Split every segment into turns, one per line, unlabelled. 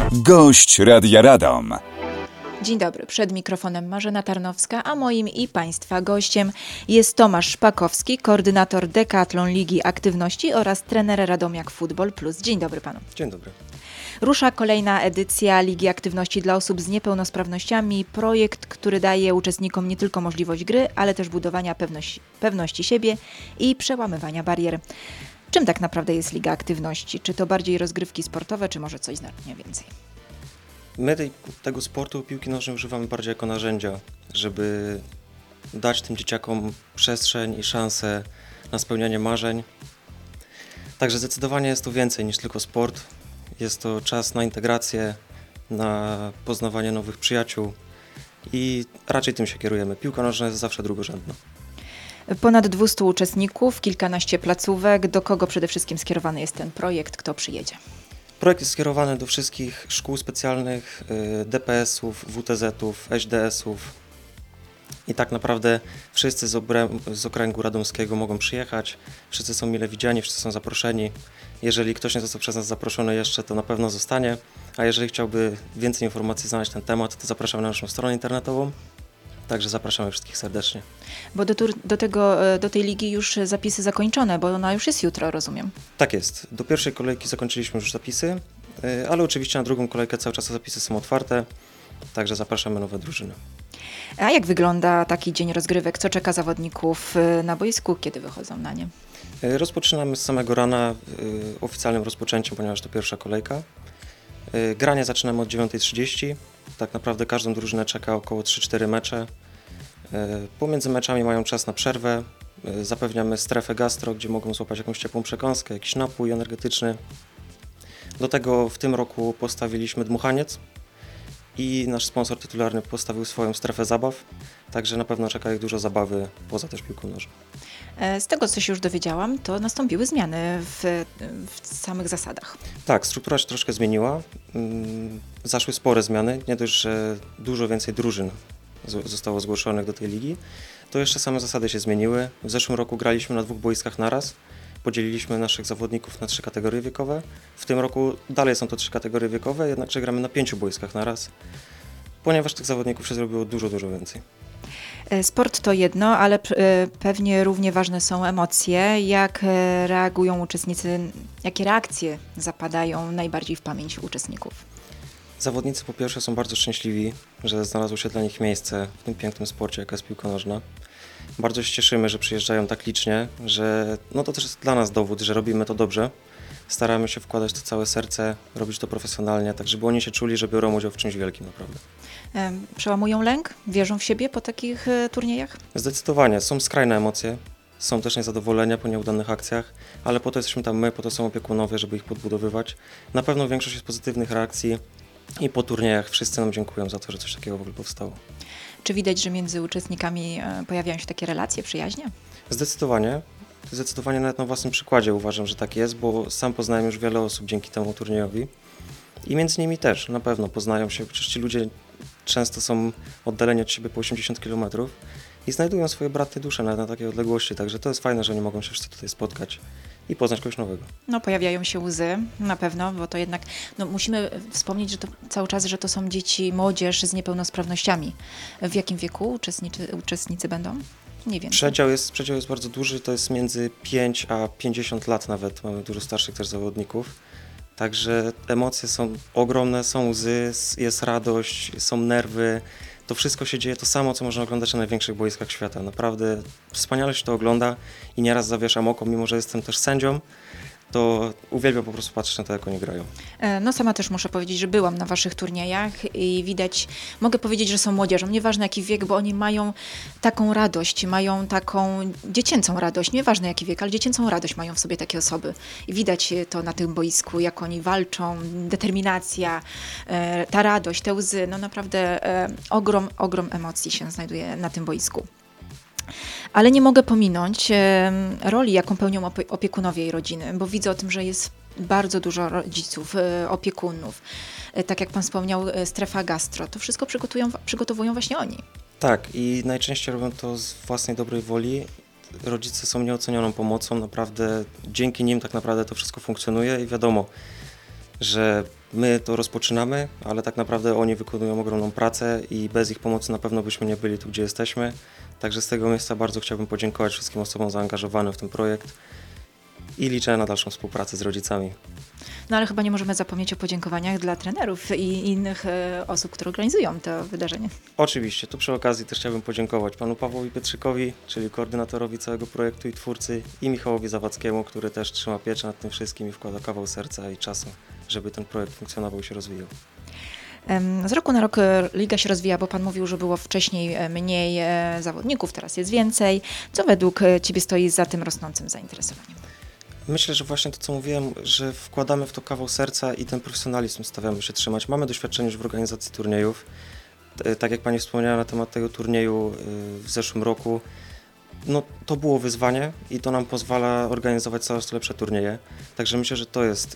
Gość Radia Radom.
Dzień dobry, przed mikrofonem Marzena Tarnowska, a moim i Państwa gościem jest Tomasz Szpakowski, koordynator Decathlon Ligi Aktywności oraz trener Radomiak Football Plus. Dzień dobry Panu.
Dzień dobry.
Rusza kolejna edycja Ligi Aktywności dla osób z niepełnosprawnościami. Projekt, który daje uczestnikom nie tylko możliwość gry, ale też budowania pewności siebie i przełamywania barier. Czym tak naprawdę jest Liga Aktywności? Czy to bardziej rozgrywki sportowe, czy może coś znacznie więcej?
My tego sportu piłki nożnej używamy bardziej jako narzędzia, żeby dać tym dzieciakom przestrzeń i szansę na spełnianie marzeń. Także zdecydowanie jest to więcej niż tylko sport. Jest to czas na integrację, na poznawanie nowych przyjaciół i raczej tym się kierujemy. Piłka nożna jest zawsze drugorzędna.
Ponad 200 uczestników, kilkanaście placówek. Do kogo przede wszystkim skierowany jest ten projekt? Kto przyjedzie?
Projekt jest skierowany do wszystkich szkół specjalnych, DPS-ów, WTZ-ów, ŚDS-ów i tak naprawdę wszyscy z okręgu radomskiego mogą przyjechać, wszyscy są mile widziani, wszyscy są zaproszeni. Jeżeli ktoś nie został przez nas zaproszony jeszcze, to na pewno zostanie, a jeżeli chciałby więcej informacji znaleźć na ten temat, to zapraszamy na naszą stronę internetową. Także zapraszamy wszystkich serdecznie.
Bo do tej ligi już zapisy zakończone, bo ona już jest jutro, rozumiem.
Tak jest. Do pierwszej kolejki zakończyliśmy już zapisy, ale oczywiście na drugą kolejkę cały czas zapisy są otwarte, także zapraszamy nowe drużyny.
A jak wygląda taki dzień rozgrywek? Co czeka zawodników na boisku, kiedy wychodzą na nie?
Rozpoczynamy z samego rana oficjalnym rozpoczęciem, ponieważ to pierwsza kolejka. Granie zaczynamy od 9:30. Tak naprawdę każdą drużynę czeka około 3-4 mecze. Pomiędzy meczami mają czas na przerwę. Zapewniamy strefę gastro, gdzie mogą złapać jakąś ciepłą przekąskę, jakiś napój energetyczny. Do tego w tym roku postawiliśmy dmuchaniec i nasz sponsor tytularny postawił swoją strefę zabaw. Także na pewno czeka ich dużo zabawy poza też piłką nożną.
Z tego, co się już dowiedziałam, to nastąpiły zmiany w samych zasadach.
Tak, struktura się troszkę zmieniła. Zaszły spore zmiany. Nie dość, że dużo więcej drużyn zostało zgłoszonych do tej ligi, to jeszcze same zasady się zmieniły. W zeszłym roku graliśmy na 2 boiskach naraz. Podzieliliśmy naszych zawodników na 3 kategorie wiekowe. W tym roku dalej są to 3 kategorie wiekowe, jednakże gramy na 5 boiskach naraz, ponieważ tych zawodników się zrobiło dużo więcej.
Sport to jedno, ale pewnie równie ważne są emocje. Jak reagują uczestnicy, jakie reakcje zapadają najbardziej w pamięć uczestników?
Zawodnicy po pierwsze są bardzo szczęśliwi, że znalazło się dla nich miejsce w tym pięknym sporcie, jaka jest piłka nożna. Bardzo się cieszymy, że przyjeżdżają tak licznie, że to też jest dla nas dowód, że robimy to dobrze. Staramy się wkładać to całe serce, robić to profesjonalnie, tak żeby oni się czuli, że biorą udział w czymś wielkim naprawdę.
Przełamują lęk? Wierzą w siebie po takich turniejach?
Zdecydowanie. Są skrajne emocje, są też niezadowolenia po nieudanych akcjach, ale po to jesteśmy tam my, po to są opiekunowie, żeby ich podbudowywać. Na pewno większość jest pozytywnych reakcji i po turniejach wszyscy nam dziękują za to, że coś takiego w ogóle powstało.
Czy widać, że między uczestnikami pojawiają się takie relacje, przyjaźnie?
Zdecydowanie. Zdecydowanie nawet na własnym przykładzie uważam, że tak jest, bo sam poznałem już wiele osób dzięki temu turniejowi i między nimi też na pewno poznają się, przecież ci ludzie często są oddaleni od siebie po 80 km i znajdują swoje bratnie dusze nawet na takiej odległości, także to jest fajne, że oni mogą się wszyscy tutaj spotkać i poznać kogoś nowego. Pojawiają
się łzy, na pewno, bo to jednak, musimy wspomnieć, że to cały czas, że to są dzieci, młodzież z niepełnosprawnościami. W jakim wieku uczestnicy będą? Nie wiem.
Przedział jest bardzo duży, to jest między 5 a 50 lat nawet, mamy dużo starszych też zawodników. Także emocje są ogromne, są łzy, jest radość, są nerwy. To wszystko się dzieje to samo, co można oglądać na największych boiskach świata. Naprawdę wspaniale się to ogląda i nieraz zawieszam oko, mimo że jestem też sędzią, to uwielbiam po prostu patrzeć na to, jak oni grają.
Sama też muszę powiedzieć, że byłam na waszych turniejach i widać, mogę powiedzieć, że są młodzieżą, nieważne jaki wiek, bo oni mają taką radość, mają taką dziecięcą radość, nieważne jaki wiek, ale dziecięcą radość mają w sobie takie osoby. I widać to na tym boisku, jak oni walczą, determinacja, ta radość, te łzy, naprawdę ogrom emocji się znajduje na tym boisku. Ale nie mogę pominąć roli, jaką pełnią opiekunowie i rodziny, bo widzę o tym, że jest bardzo dużo rodziców, opiekunów. Tak jak Pan wspomniał, strefa gastro. To wszystko przygotowują właśnie oni.
Tak, i najczęściej robią to z własnej dobrej woli. Rodzice są nieocenioną pomocą, naprawdę dzięki nim tak naprawdę to wszystko funkcjonuje i wiadomo, że my to rozpoczynamy, ale tak naprawdę oni wykonują ogromną pracę i bez ich pomocy na pewno byśmy nie byli tu, gdzie jesteśmy. Także z tego miejsca bardzo chciałbym podziękować wszystkim osobom zaangażowanym w ten projekt i liczę na dalszą współpracę z rodzicami.
No ale chyba nie możemy zapomnieć o podziękowaniach dla trenerów i innych osób, które organizują to wydarzenie.
Oczywiście, tu przy okazji też chciałbym podziękować panu Pawłowi Pietrzykowi, czyli koordynatorowi całego projektu i twórcy, i Michałowi Zawadzkiemu, który też trzyma pieczę nad tym wszystkim i wkłada kawał serca i czasu, żeby ten projekt funkcjonował i się rozwijał.
Z roku na rok liga się rozwija, bo pan mówił, że było wcześniej mniej zawodników, teraz jest więcej. Co według ciebie stoi za tym rosnącym zainteresowaniem?
Myślę, że właśnie to, co mówiłem, że wkładamy w to kawał serca i ten profesjonalizm staramy się trzymać. Mamy doświadczenie już w organizacji turniejów. Tak jak pani wspomniała na temat tego turnieju w zeszłym roku, no to było wyzwanie i to nam pozwala organizować coraz lepsze turnieje. Także myślę, że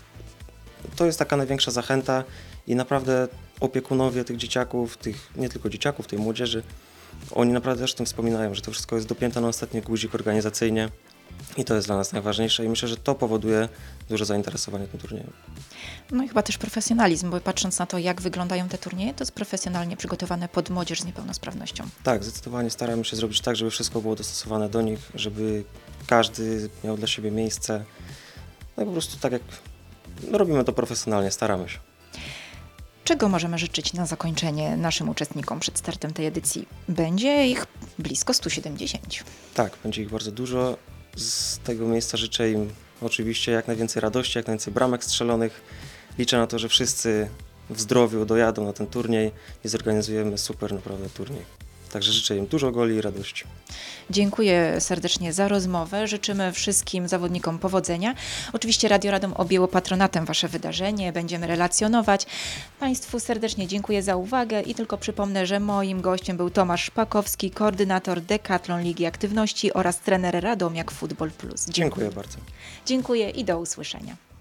to jest taka największa zachęta i naprawdę opiekunowie tych dzieciaków, nie tylko dzieciaków, tej młodzieży, oni naprawdę też o tym wspominają, że to wszystko jest dopięte na ostatni guzik organizacyjnie i to jest dla nas najważniejsze i myślę, że to powoduje duże zainteresowanie tym turniejem.
No i chyba też profesjonalizm, bo patrząc na to, jak wyglądają te turnieje, to jest profesjonalnie przygotowane pod młodzież z niepełnosprawnością.
Tak, zdecydowanie staramy się zrobić tak, żeby wszystko było dostosowane do nich, żeby każdy miał dla siebie miejsce. No i po prostu tak jak robimy to profesjonalnie, staramy się.
Czego możemy życzyć na zakończenie naszym uczestnikom przed startem tej edycji? Będzie ich blisko 170.
Tak, będzie ich bardzo dużo. Z tego miejsca życzę im oczywiście jak najwięcej radości, jak najwięcej bramek strzelonych. Liczę na to, że wszyscy w zdrowiu dojadą na ten turniej i zorganizujemy super naprawdę turniej. Także życzę im dużo goli i radości.
Dziękuję serdecznie za rozmowę. Życzymy wszystkim zawodnikom powodzenia. Oczywiście Radio Radom objęło patronatem Wasze wydarzenie. Będziemy relacjonować. Państwu serdecznie dziękuję za uwagę i tylko przypomnę, że moim gościem był Tomasz Szpakowski, koordynator Decathlon Ligi Aktywności oraz trener Radomiak Football Plus.
Dziękuję bardzo.
Dziękuję i do usłyszenia.